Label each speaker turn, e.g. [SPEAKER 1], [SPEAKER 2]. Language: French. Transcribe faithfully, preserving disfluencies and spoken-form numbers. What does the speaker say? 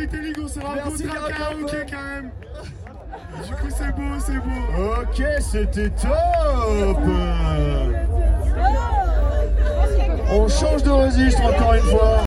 [SPEAKER 1] Metallic, on s'est rencontrés à karaoké quand même. Du coup, c'est beau, c'est beau.
[SPEAKER 2] Ok, c'était top. On change de registre encore une fois.